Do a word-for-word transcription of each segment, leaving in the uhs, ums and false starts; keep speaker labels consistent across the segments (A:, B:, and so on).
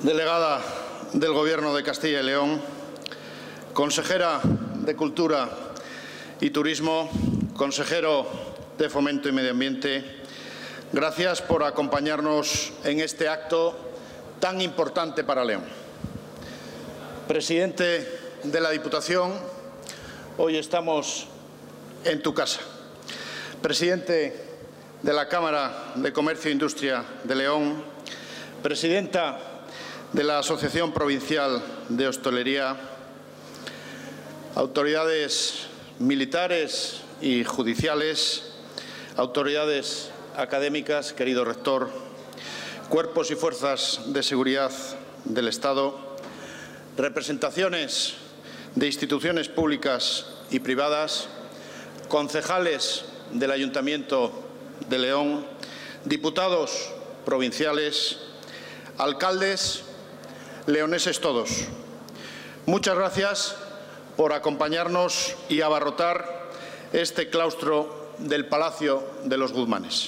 A: delegada del Gobierno de Castilla y León, consejera de Cultura y Turismo, consejero de Fomento y Medio Ambiente, gracias por acompañarnos en este acto tan importante para León. Presidente de la Diputación, hoy estamos en tu casa. Presidente de la Cámara de Comercio e Industria de León, presidenta de la Asociación Provincial de Hostelería, autoridades militares y judiciales, autoridades académicas, querido rector, cuerpos y fuerzas de seguridad del Estado, representaciones de instituciones públicas y privadas, concejales del Ayuntamiento de León, diputados provinciales, alcaldes, leoneses todos. Muchas gracias por acompañarnos y abarrotar este claustro del Palacio de los Guzmanes.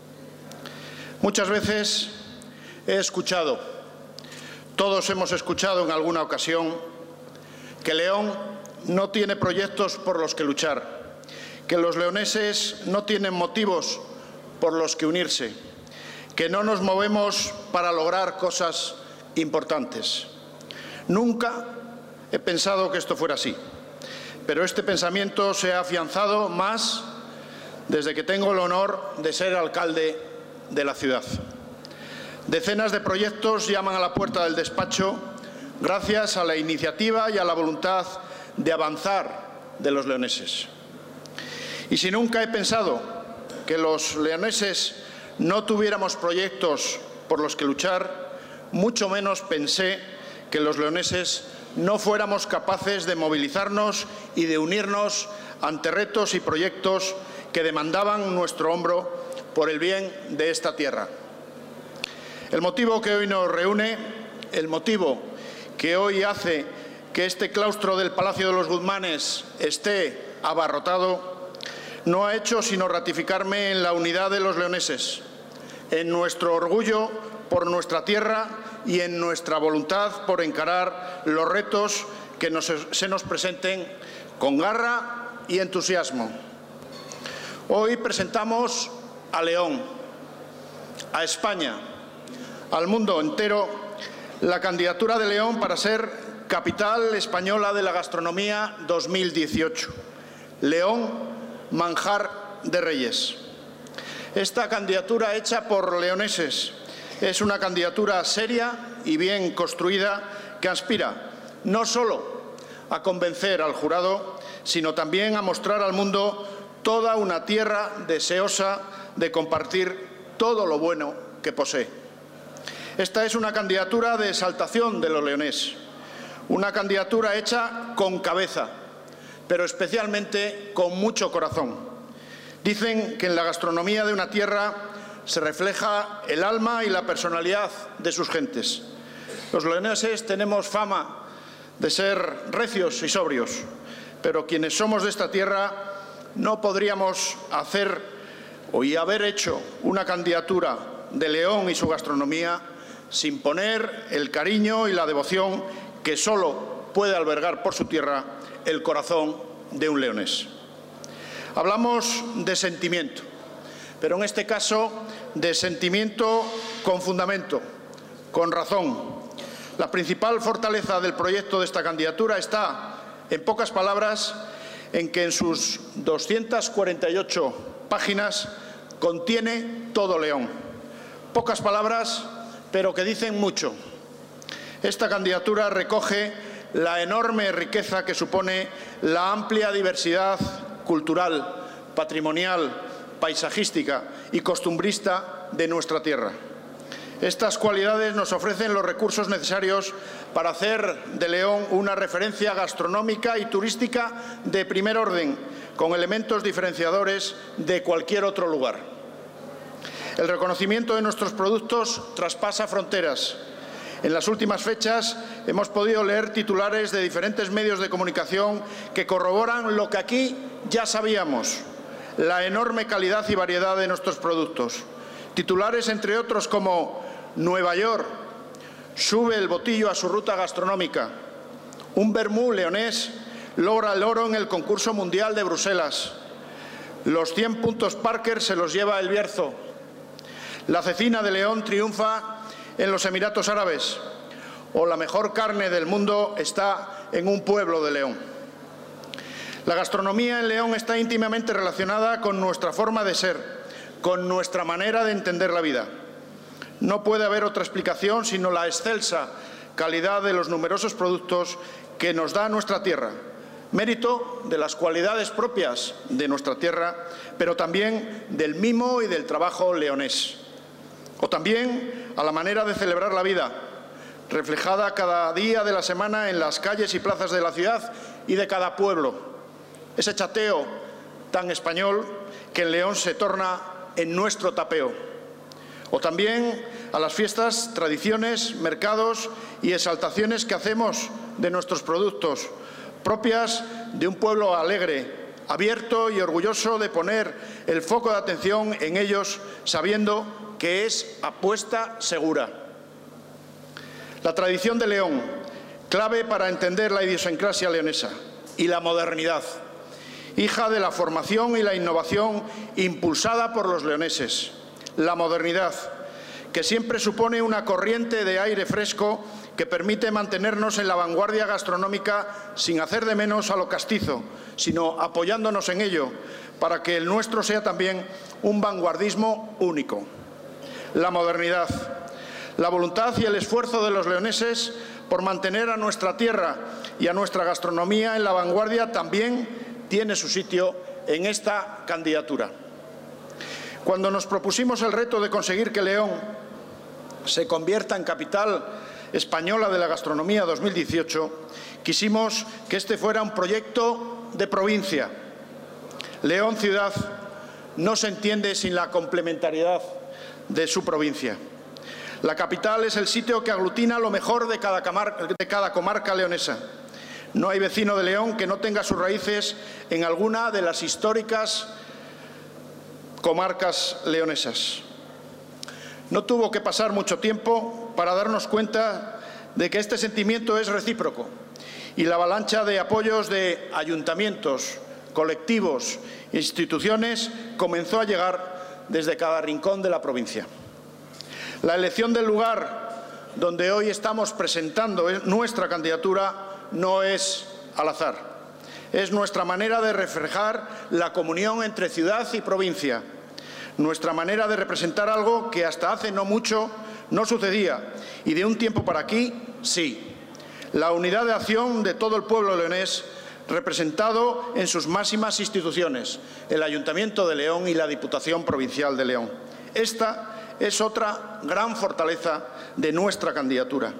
A: Muchas veces he escuchado, todos hemos escuchado en alguna ocasión, que León no tiene proyectos por los que luchar, que los leoneses no tienen motivos por los que unirse, que no nos movemos para lograr cosas importantes. Nunca he pensado que esto fuera así, pero este pensamiento se ha afianzado más desde que tengo el honor de ser alcalde de la ciudad. Decenas de proyectos llaman a la puerta del despacho gracias a la iniciativa y a la voluntad de avanzar de los leoneses. Y si nunca he pensado que los leoneses no tuviéramos proyectos por los que luchar, mucho menos pensé que los leoneses no fuéramos capaces de movilizarnos y de unirnos ante retos y proyectos que demandaban nuestro hombro por el bien de esta tierra. El motivo que hoy nos reúne, el motivo que hoy hace que este claustro del Palacio de los Guzmanes esté abarrotado, no ha hecho sino ratificarme en la unidad de los leoneses, en nuestro orgullo por nuestra tierra y en nuestra voluntad por encarar los retos que nos, se nos presenten con garra y entusiasmo. Hoy presentamos a León, a España, al mundo entero, la candidatura de León para ser Capital Española de la Gastronomía dos mil dieciocho. León, manjar de reyes. Esta candidatura hecha por leoneses es una candidatura seria y bien construida que aspira no solo a convencer al jurado, sino también a mostrar al mundo toda una tierra deseosa de compartir todo lo bueno que posee. Esta es una candidatura de exaltación de lo leonés, una candidatura hecha con cabeza, pero especialmente con mucho corazón. Dicen que en la gastronomía de una tierra se refleja el alma y la personalidad de sus gentes. Los leoneses tenemos fama de ser recios y sobrios, pero quienes somos de esta tierra no podríamos hacer o haber hecho una candidatura de León y su gastronomía sin poner el cariño y la devoción que solo puede albergar por su tierra el corazón de un leonés. Hablamos de sentimiento, pero en este caso de sentimiento con fundamento, con razón. La principal fortaleza del proyecto de esta candidatura está, en pocas palabras, en que en sus doscientas cuarenta y ocho páginas contiene todo León. Pocas palabras, pero que dicen mucho. Esta candidatura recoge la enorme riqueza que supone la amplia diversidad cultural, patrimonial, paisajística y costumbrista de nuestra tierra. Estas cualidades nos ofrecen los recursos necesarios para hacer de León una referencia gastronómica y turística de primer orden, con elementos diferenciadores de cualquier otro lugar. El reconocimiento de nuestros productos traspasa fronteras. En las últimas fechas hemos podido leer titulares de diferentes medios de comunicación que corroboran lo que aquí ya sabíamos: la enorme calidad y variedad de nuestros productos. Titulares, entre otros, como Nueva York, sube el botillo a su ruta gastronómica. Un vermú leonés logra el oro en el concurso mundial de Bruselas. Los cien puntos Parker se los lleva el Bierzo. La cecina de León triunfa en los Emiratos Árabes. O la mejor carne del mundo está en un pueblo de León. La gastronomía en León está íntimamente relacionada con nuestra forma de ser, con nuestra manera de entender la vida. No puede haber otra explicación sino la excelsa calidad de los numerosos productos que nos da nuestra tierra, mérito de las cualidades propias de nuestra tierra, pero también del mimo y del trabajo leonés. O también a la manera de celebrar la vida, reflejada cada día de la semana en las calles y plazas de la ciudad y de cada pueblo. Ese chateo tan español que en León se torna en nuestro tapeo. O también a las fiestas, tradiciones, mercados y exaltaciones que hacemos de nuestros productos, propias de un pueblo alegre, abierto y orgulloso de poner el foco de atención en ellos, sabiendo que es apuesta segura. La tradición de León, clave para entender la idiosincrasia leonesa, y la modernidad, hija de la formación y la innovación impulsada por los leoneses. La modernidad, que siempre supone una corriente de aire fresco que permite mantenernos en la vanguardia gastronómica sin hacer de menos a lo castizo, sino apoyándonos en ello, para que el nuestro sea también un vanguardismo único. La modernidad, la voluntad y el esfuerzo de los leoneses por mantener a nuestra tierra y a nuestra gastronomía en la vanguardia también tiene su sitio en esta candidatura. Cuando nos propusimos el reto de conseguir que León se convierta en capital española de la gastronomía dos mil dieciocho, quisimos que este fuera un proyecto de provincia. León ciudad no se entiende sin la complementariedad de su provincia. La capital es el sitio que aglutina lo mejor de cada, de cada comarca leonesa. No hay vecino de León que no tenga sus raíces en alguna de las históricas comarcas leonesas. No tuvo que pasar mucho tiempo para darnos cuenta de que este sentimiento es recíproco y la avalancha de apoyos de ayuntamientos, colectivos e instituciones comenzó a llegar desde cada rincón de la provincia. La elección del lugar donde hoy estamos presentando nuestra candidatura no es al azar. Es nuestra manera de reflejar la comunión entre ciudad y provincia, nuestra manera de representar algo que hasta hace no mucho no sucedía y de un tiempo para aquí, sí. La unidad de acción de todo el pueblo leonés representado en sus máximas instituciones, el Ayuntamiento de León y la Diputación Provincial de León. Esta es otra gran fortaleza de nuestra candidatura.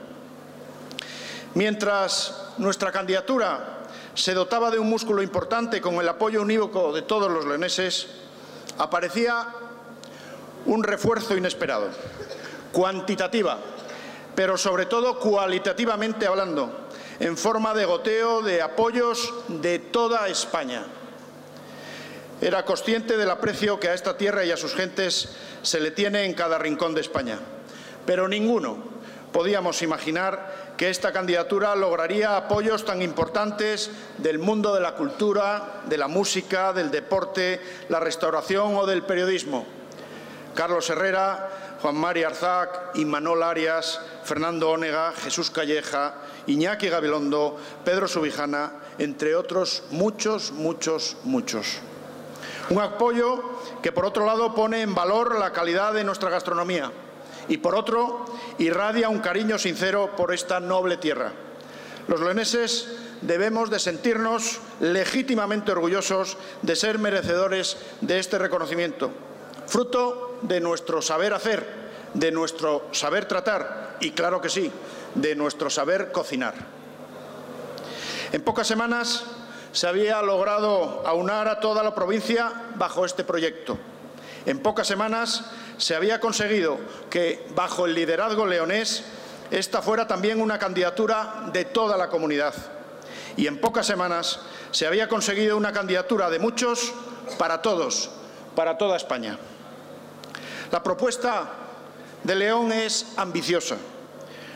A: Mientras nuestra candidatura se dotaba de un músculo importante con el apoyo unívoco de todos los leoneses, aparecía un refuerzo inesperado, cuantitativa, pero sobre todo cualitativamente hablando, en forma de goteo de apoyos de toda España. Era consciente del aprecio que a esta tierra y a sus gentes se le tiene en cada rincón de España, pero ninguno podíamos imaginar que esta candidatura lograría apoyos tan importantes del mundo de la cultura, de la música, del deporte, la restauración o del periodismo. Carlos Herrera, Juan Mari Arzac, Imanol Arias, Fernando Ónega, Jesús Calleja, Iñaki Gabilondo, Pedro Subijana, entre otros muchos, muchos, muchos. Un apoyo que, por otro lado, pone en valor la calidad de nuestra gastronomía y, por otro, irradia un cariño sincero por esta noble tierra. Los leoneses debemos de sentirnos legítimamente orgullosos de ser merecedores de este reconocimiento, fruto de nuestro saber hacer, de nuestro saber tratar y, claro que sí, de nuestro saber cocinar. En pocas semanas se había logrado aunar a toda la provincia bajo este proyecto. En pocas semanas se había conseguido que, bajo el liderazgo leonés, esta fuera también una candidatura de toda la comunidad. Y en pocas semanas se había conseguido una candidatura de muchos para todos, para toda España. La propuesta de León es ambiciosa.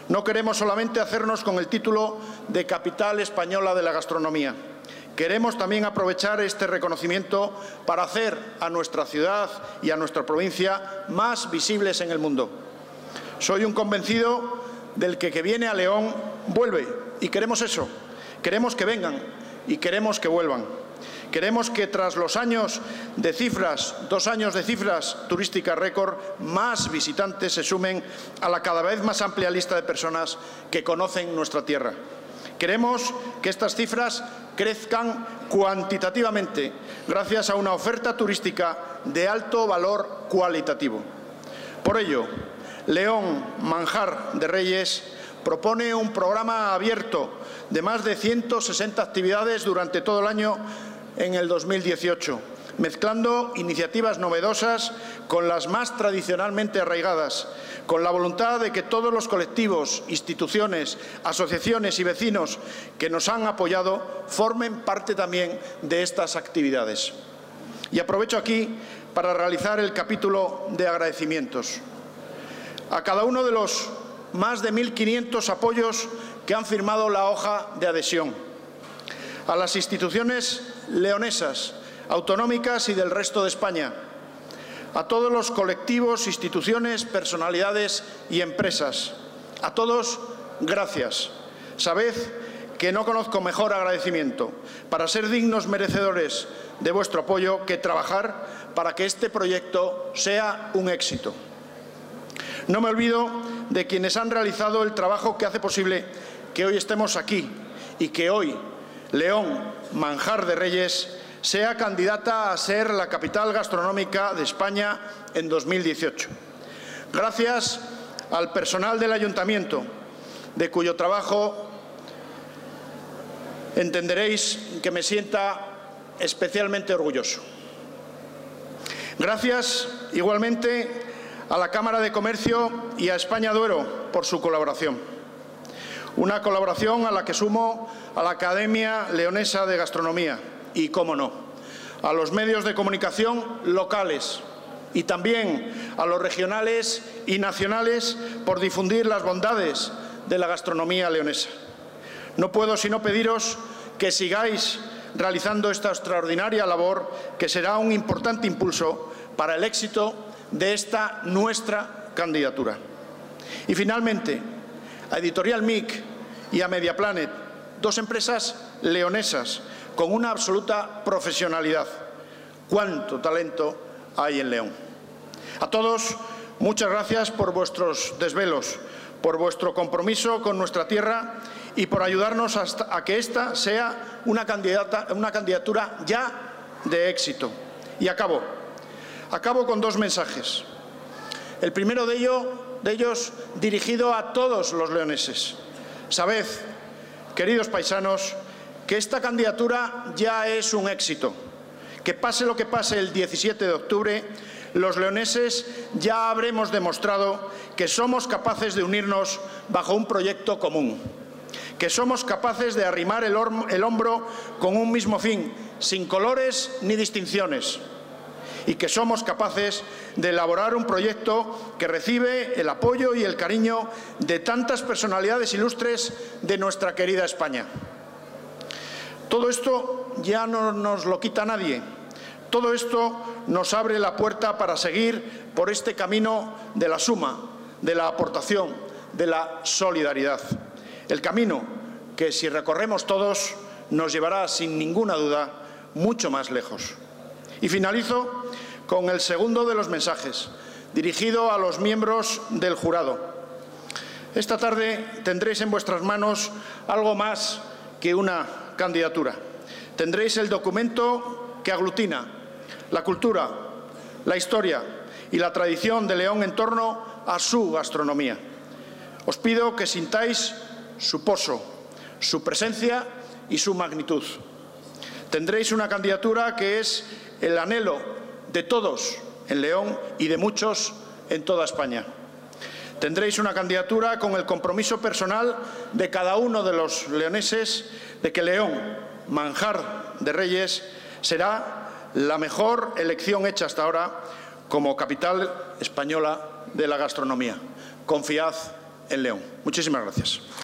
A: No queremos solamente hacernos con el título de capital española de la gastronomía. Queremos también aprovechar este reconocimiento para hacer a nuestra ciudad y a nuestra provincia más visibles en el mundo. Soy un convencido del que que viene a León vuelve, y queremos eso. Queremos que vengan y queremos que vuelvan. Queremos que tras los años de cifras, dos años de cifras turísticas récord, más visitantes se sumen a la cada vez más amplia lista de personas que conocen nuestra tierra. Queremos que estas cifras crezcan cuantitativamente gracias a una oferta turística de alto valor cualitativo. Por ello, León Manjar de Reyes propone un programa abierto de más de ciento sesenta actividades durante todo el año en el dos mil dieciocho, mezclando iniciativas novedosas con las más tradicionalmente arraigadas, con la voluntad de que todos los colectivos, instituciones, asociaciones y vecinos que nos han apoyado formen parte también de estas actividades. Y aprovecho aquí para realizar el capítulo de agradecimientos a cada uno de los más de mil quinientos apoyos que han firmado la hoja de adhesión, a las instituciones leonesas, autonómicas y del resto de España, a todos los colectivos, instituciones, personalidades y empresas. A todos, gracias. Sabed que no conozco mejor agradecimiento para ser dignos merecedores de vuestro apoyo que trabajar para que este proyecto sea un éxito. No me olvido de quienes han realizado el trabajo que hace posible que hoy estemos aquí y que hoy León Manjar de Reyes sea candidata a ser la capital gastronómica de España en dos mil dieciocho. Gracias al personal del Ayuntamiento, de cuyo trabajo entenderéis que me sienta especialmente orgulloso. Gracias igualmente a la Cámara de Comercio y a España Duero por su colaboración. Una colaboración a la que sumo a la Academia Leonesa de Gastronomía y, cómo no, a los medios de comunicación locales y también a los regionales y nacionales por difundir las bondades de la gastronomía leonesa. No puedo sino pediros que sigáis realizando esta extraordinaria labor que será un importante impulso para el éxito de esta nuestra candidatura. Y finalmente, a Editorial M I C y a Mediaplanet, dos empresas leonesas con una absoluta profesionalidad. ¡Cuánto talento hay en León! A todos, muchas gracias por vuestros desvelos, por vuestro compromiso con nuestra tierra y por ayudarnos hasta a que esta sea una, candidata, una candidatura ya de éxito. Y acabo. Acabo con dos mensajes. El primero de, ello, de ellos dirigido a todos los leoneses. Sabed, queridos paisanos, que esta candidatura ya es un éxito. Que pase lo que pase el diecisiete de octubre, los leoneses ya habremos demostrado que somos capaces de unirnos bajo un proyecto común. Que somos capaces de arrimar el, el hombro con un mismo fin, sin colores ni distinciones. Y que somos capaces de elaborar un proyecto que recibe el apoyo y el cariño de tantas personalidades ilustres de nuestra querida España. Todo esto ya no nos lo quita nadie. Todo esto nos abre la puerta para seguir por este camino de la suma, de la aportación, de la solidaridad. El camino que, si recorremos todos, nos llevará, sin ninguna duda, mucho más lejos. Y finalizo con el segundo de los mensajes, dirigido a los miembros del jurado. Esta tarde tendréis en vuestras manos algo más que una candidatura. Tendréis el documento que aglutina la cultura, la historia y la tradición de León en torno a su gastronomía. Os pido que sintáis su poso, su presencia y su magnitud. Tendréis una candidatura que es el anhelo de todos en León y de muchos en toda España. Tendréis una candidatura con el compromiso personal de cada uno de los leoneses de que León, Manjar de Reyes, será la mejor elección hecha hasta ahora como capital española de la gastronomía. Confiad en León. Muchísimas gracias.